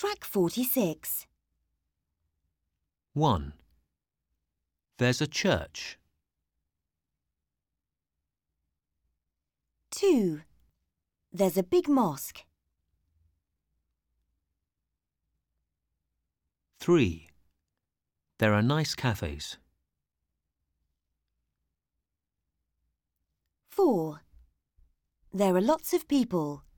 Track 46. 1. There's a church. 2. There's a big mosque. 3. There are nice cafes. 4. There are lots of people.